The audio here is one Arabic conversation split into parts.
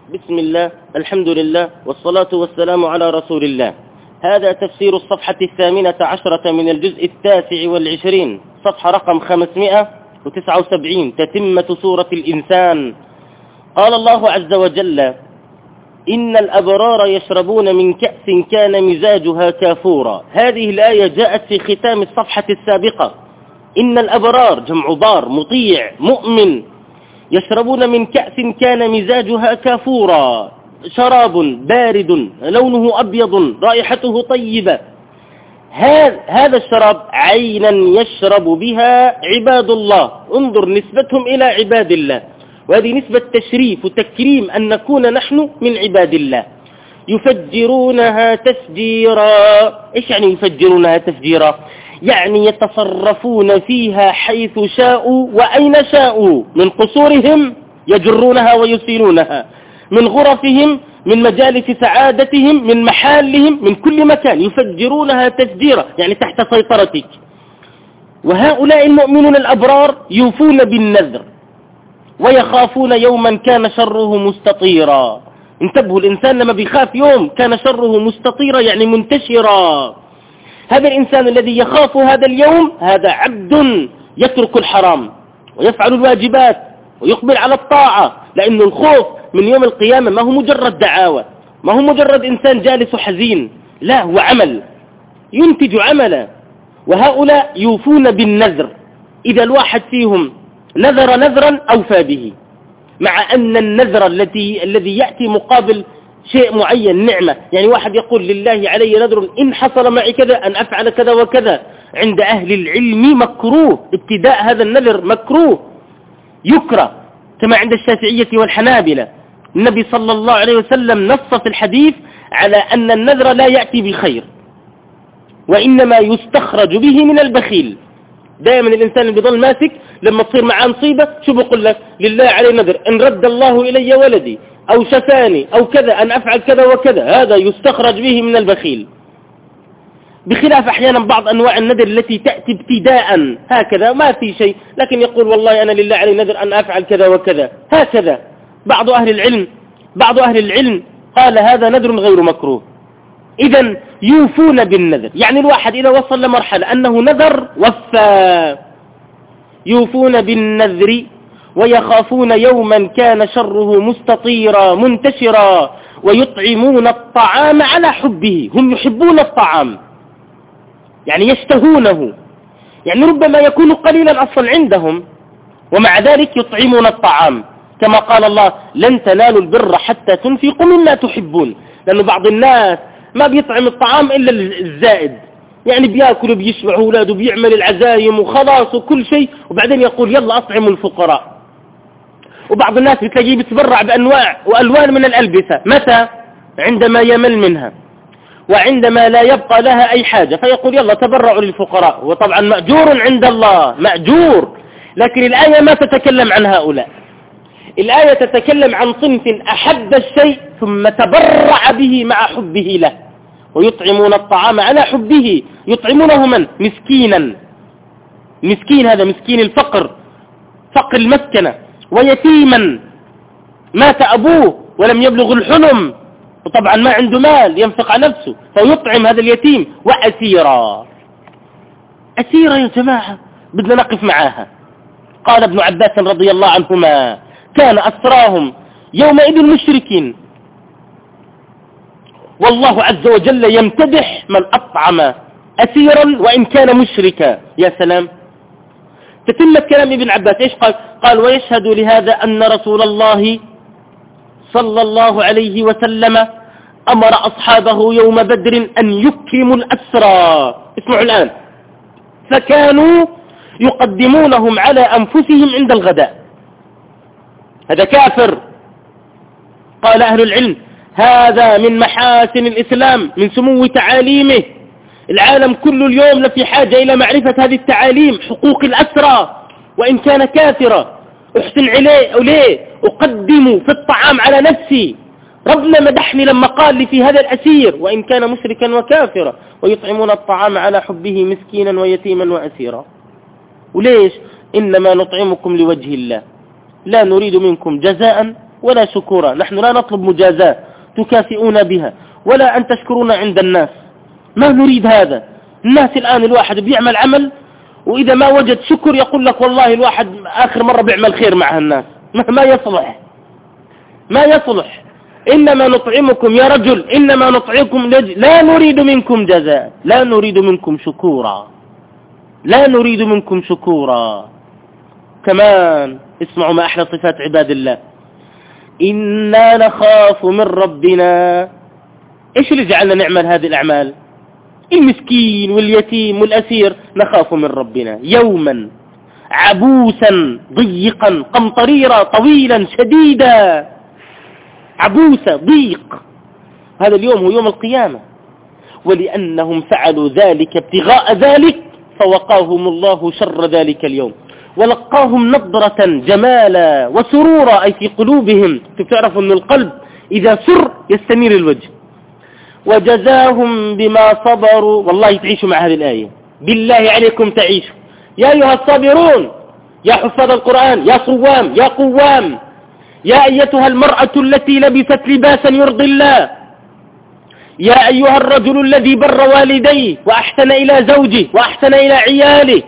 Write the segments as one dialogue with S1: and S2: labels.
S1: بسم الله، الحمد لله، والصلاة والسلام على رسول الله. هذا تفسير الصفحة 18 من الجزء 29، صفحة رقم 579، تتمة سورة الإنسان. قال الله عز وجل: إن الأبرار يشربون من كأس كان مزاجها كافورا. هذه الآية جاءت في ختام الصفحة السابقة. إن الأبرار جمع بار، مطيع مؤمن، يشربون من كأس كان مزاجها كافورا، شراب بارد لونه أبيض رائحته طيبة. هذا الشراب عينا يشرب بها عباد الله. انظر نسبتهم إلى عباد الله، وهذه نسبة تشريف وتكريم أن نكون نحن من عباد الله. يفجرونها تفجيرا. إيش يعني يفجرونها تفجيرا؟ يعني يتصرفون فيها حيث شاءوا وأين شاءوا، من قصورهم يجرونها ويسيلونها، من غرفهم، من مجالس سعادتهم، من محالهم، من كل مكان يفجرونها تفجيرا، يعني تحت سيطرتك. وهؤلاء المؤمنون الأبرار يوفون بالنذر ويخافون يوما كان شره مستطيرا. انتبهوا، الإنسان لما بيخاف يوم كان شره مستطيرا يعني منتشرا. هذا الإنسان الذي يخاف هذا اليوم هذا عبد يترك الحرام ويفعل الواجبات ويقبل على الطاعة، لأن الخوف من يوم القيامة ما هو مجرد دعاوى، ما هو مجرد إنسان جالس حزين، لا، هو عمل ينتج عملا. وهؤلاء يوفون بالنذر. إذا الواحد فيهم نذر نذرا أوفى به، مع أن النذر الذي يأتي مقابل شيء معين نعمة. يعني واحد يقول لله علي نذر إن حصل معي كذا أن أفعل كذا وكذا. عند أهل العلم مكروه ابتداء هذا النذر، مكروه يكره، كما عند الشافعية والحنابلة. النبي صلى الله عليه وسلم نص في الحديث على أن النذر لا يأتي بخير، وإنما يستخرج به من البخيل. دائما الإنسان اللي بيضل ماسك لما تصير معاه مصيبة شو بقول لك؟ لله علي نذر إن رد الله إلي ولدي أو شفاني أو كذا أن أفعل كذا وكذا، هذا يستخرج به من البخيل. بخلاف أحيانا بعض أنواع النذر التي تأتي ابتداء هكذا ما في شيء، لكن يقول والله أنا لله علي نذر أن أفعل كذا وكذا هكذا. بعض أهل العلم قال هذا نذر غير مكروه. إذن يوفون بالنذر، يعني الواحد إذا وصل لمرحلة أنه نذر وفى. يوفون بالنذر ويخافون يوما كان شره مستطيرا منتشرا، ويطعمون الطعام على حبه. هم يحبون الطعام، يعني يشتهونه، يعني ربما يكون قليلا أصلا عندهم، ومع ذلك يطعمون الطعام، كما قال الله لن تنالوا البر حتى تنفقوا مما تحبون. لأن بعض الناس ما بيطعم الطعام إلا الزائد، يعني بيأكل وبيشبع أولاده وبيعمل العزايم وخلاص وكل شيء، وبعدين يقول يلا أطعموا الفقراء. وبعض الناس بتلاقيه بيتبرع بأنواع وألوان من الألبسة. متى؟ عندما يمل منها وعندما لا يبقى لها أي حاجة، فيقول يلا تبرعوا للفقراء، وطبعا مأجور عند الله، مأجور. لكن الآية ما تتكلم عن هؤلاء، الآية تتكلم عن صنف أحب الشيء ثم تبرع به مع حبه له. ويطعمون الطعام على حبه، يطعمونه من؟ مسكينا. مسكين هذا مسكين الفقر، فقر المسكنة، ويتيما مات أبوه ولم يبلغ الحلم، وطبعا ما عنده مال ينفق على نفسه فيطعم هذا اليتيم. وأسيرا. أسيرا يا جماعة بدنا نقف معاها. قال ابن عباس رضي الله عنهما كان أسراهم يومئذ مشركين، والله عز وجل يمتدح من أطعم أسيرا وإن كان مشركا. يا سلام. تتمة كلام ابن عباس إيش قال؟ قال ويشهد لهذا أن رسول الله صلى الله عليه وسلم أمر أصحابه يوم بدر أن يكرموا الأسرى. اسمعوا الآن. فكانوا يقدمونهم على أنفسهم عند الغداء. هذا كافر. قال أهل العلم هذا من محاسن الإسلام، من سمو تعاليمه. العالم كل اليوم لفي حاجة إلى معرفة هذه التعاليم، حقوق الأسرى وإن كان كافرا. أحسن إليه، أقدم في الطعام على نفسي. ربنا مدحني لما قال لي في هذا الأسير وإن كان مشركا وكافرا. ويطعمون الطعام على حبه مسكينا ويتيما وأسيرا. وليش؟ إنما نطعمكم لوجه الله لا نريد منكم جزاء ولا شكورا. نحن لا نطلب مجازاة تكافئون بها ولا أن تشكرون عند الناس، ما نريد هذا. الناس الآن الواحد بيعمل عمل وإذا ما وجد شكر يقول لك والله الواحد آخر مرة بيعمل خير مع الناس. ما يصلح، ما يصلح. إنما نطعمكم يا رجل، إنما نطعمكم لا نريد منكم جزاء، لا نريد منكم شكورا، لا نريد منكم شكورا. كمان اسمعوا ما أحلى صفات عباد الله، إنا نخاف من ربنا. إيش اللي جعلنا نعمل هذه الأعمال؟ المسكين واليتيم والأسير. نخاف من ربنا يوما عبوسا ضيقا قمطريرا طويلا شديدا. عبوسة ضيق، هذا اليوم هو يوم القيامة. ولأنهم فعلوا ذلك ابتغاء ذلك فوقاهم الله شر ذلك اليوم ولقاهم نضرة جمالا وسرورا، أي في قلوبهم. تعرفوا أن القلب إذا سر يستنير الوجه. وجزاهم بما صبروا. والله تعيشوا مع هذه الآية، بالله عليكم تعيشوا يا أيها الصابرون، يا حفاظ القرآن، يا صوام، يا قوام، يا أيتها المرأة التي لبست لباسا يرضي الله، يا أيها الرجل الذي بر والديه وأحسن إلى زوجه وأحسن إلى عياله.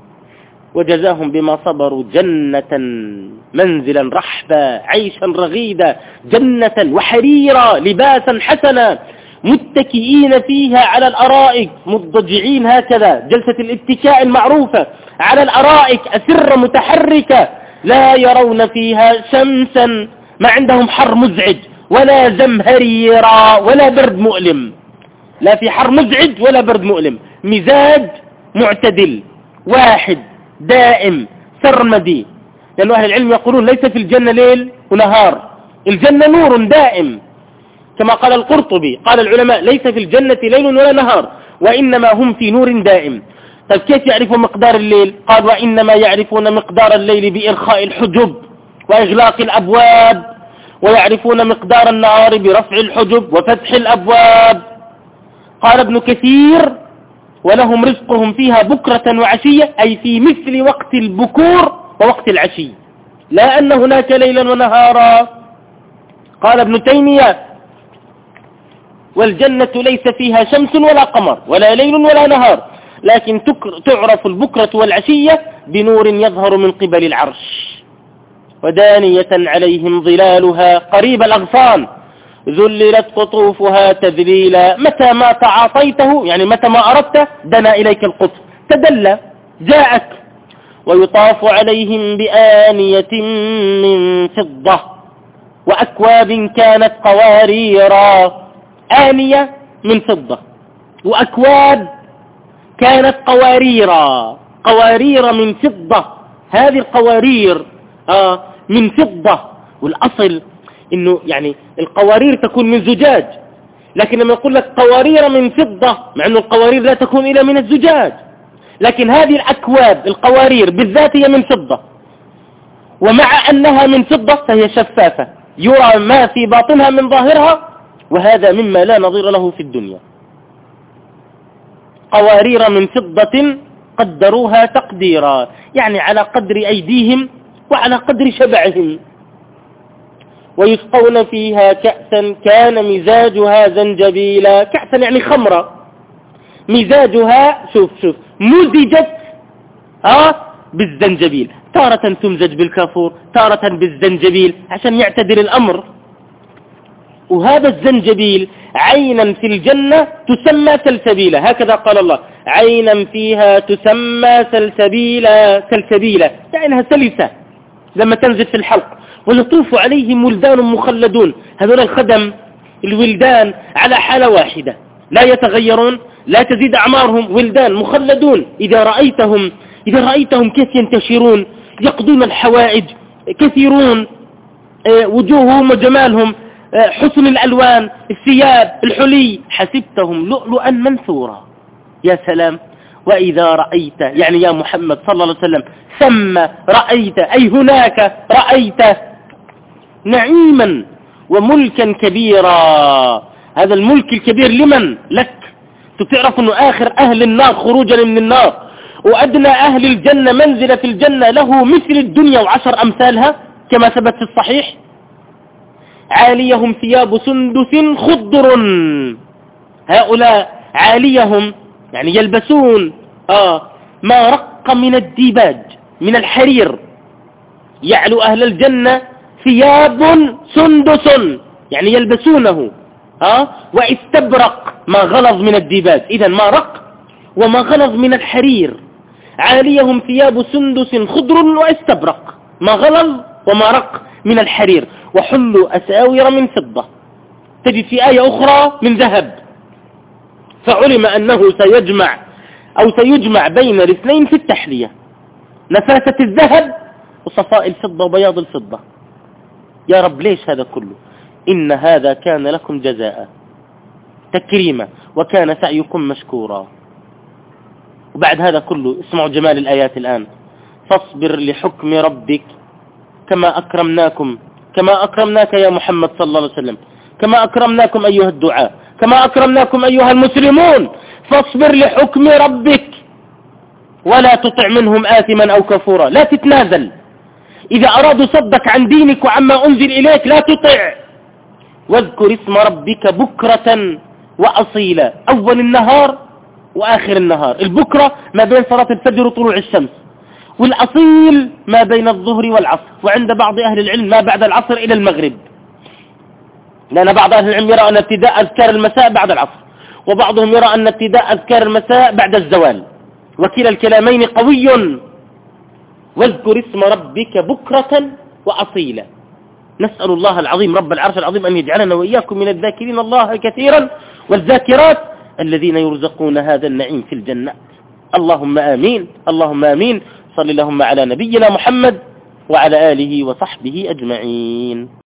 S1: وجزاهم بما صبروا جنة منزلا رحبا عيشا رغيدا، جنة وحريرا لباسا حسنا متكئين فيها على الأرائك مضجعين، هكذا جلسة الاتكاء المعروفة على الأرائك، أسرة متحركة، لا يرون فيها شمسا، ما عندهم حر مزعج ولا زمهريرا ولا برد مؤلم، لا في حر مزعج ولا برد مؤلم، مزاج معتدل واحد دائم سرمدي. لأن أهل العلم يقولون ليس في الجنة ليل ونهار، الجنة نور دائم، كما قال القرطبي قال العلماء ليس في الجنة ليل ولا نهار وإنما هم في نور دائم. طيب كيف يعرفوا مقدار الليل؟ قال وإنما يعرفون مقدار الليل بإرخاء الحجب وإغلاق الأبواب، ويعرفون مقدار النهار برفع الحجب وفتح الأبواب. قال ابن كثير ولهم رزقهم فيها بكرة وعشية، أي في مثل وقت البكور ووقت العشي، لا أن هناك ليلا ونهارا. قال ابن تيمية والجنة ليس فيها شمس ولا قمر ولا ليل ولا نهار، لكن تعرف البكرة والعشية بنور يظهر من قبل العرش. ودانية عليهم ظلالها قريب الأغصان ذللت قطوفها تذليلا، متى ما تعاطيته يعني متى ما أردت دنا إليك القطف تدلى جاءك. ويطاف عليهم بآنية من فضة وأكواب كانت قواريرا. آنية من فضة وأكواب كانت قواريرا، قوارير من فضة. هذه القوارير من فضة، والأصل إنه يعني القوارير تكون من زجاج، لكن لما يقول لك قوارير من فضة مع أنه القوارير لا تكون إلا من الزجاج، لكن هذه الأكواب القوارير بالذات هي من فضة، ومع أنها من فضة فهي شفافة يرى ما في باطنها من ظاهرها، وهذا مما لا نظير له في الدنيا. قوارير من فضة قدروها تقديرا، يعني على قدر أيديهم وعلى قدر شبعهم. ويسقون فيها كأسا كان مزاجها زنجبيلا. كأسا يعني خمرة، مزاجها شوف مزجت بالزنجبيل، تارة تمزج بالكافور تارة بالزنجبيل عشان يعتدل الأمر. وهذا الزنجبيل عينا في الجنة تسمى سلسبيلا، هكذا قال الله عينا فيها تسمى سلسبيلا. سلسبيلا يعني انها سلسة لما تنزل في الحلق. ويطوف عليهم ولدان مخلدون، هذول الخدم الولدان على حالة واحدة لا يتغيرون، لا تزيد أعمارهم، ولدان مخلدون. إذا رأيتهم كيف ينتشرون يقضون الحوائج، كثيرون وجوههم وجمالهم، حسن الألوان، الثياب، الحلي، حسبتهم لؤلؤا منثورا. يا سلام. وإذا رأيت يعني يا محمد صلى الله عليه وسلم ثم رأيت أي هناك رأيت نعيما وملكا كبيرا. هذا الملك الكبير لمن؟ لك. تعرف أنه آخر أهل النار خروجا من النار وأدنى أهل الجنة منزلة في الجنة له مثل الدنيا و10 أمثالها كما ثبت في الصحيح. عاليهم ثياب سندس خضر. هؤلاء عاليهم يعني يلبسون ما رق من الديباج من الحرير. يعلو أهل الجنة ثياب سندس يعني يلبسونه واستبرق ما غلظ من الديباج، إذن ما رق وما غلظ من الحرير. عاليهم ثياب سندس خضر واستبرق ما غلظ وما رق من الحرير، وحلوا أساور من فضة. تجد في آية أخرى من ذهب. فعلم أنه سيجمع بين الاثنين في التحلية، نفاسة الذهب وصفاء الفضة وبياض الفضة. يا رب ليش هذا كله؟ إن هذا كان لكم جزاء تكريما وكان سعيكم مشكورا. وبعد هذا كله اسمعوا جمال الآيات الآن. فاصبر لحكم ربك كما أكرمناك يا محمد صلى الله عليه وسلم، كما أكرمناكم أيها الدعاء، كما أكرمناكم أيها المسلمون. فاصبر لحكم ربك ولا تطع منهم آثما أو كفورا. لا تتنازل. إذا أرادوا صدك عن دينك وعما أنزل إليك لا تطع. واذكر اسم ربك بكرة وأصيلا، أول النهار وآخر النهار. البكرة ما بين صلاة الفجر وطلوع الشمس، والأصيل ما بين الظهر والعصر، وعند بعض أهل العلم ما بعد العصر إلى المغرب، لأن بعض أهل العلم يرى أن ابتداء أذكار المساء بعد العصر، وبعضهم يرى أن ابتداء أذكار المساء بعد الزوال، وكلا الكلامين قوي. واذكر اسم ربك بكرة وأصيلا. نسأل الله العظيم رب العرش العظيم أن يجعلنا وإياكم من الذاكرين الله كثيرا والذاكرات الذين يرزقون هذا النعيم في الجنة. اللهم آمين، اللهم آمين. صل اللهم على نبينا محمد وعلى آله وصحبه أجمعين.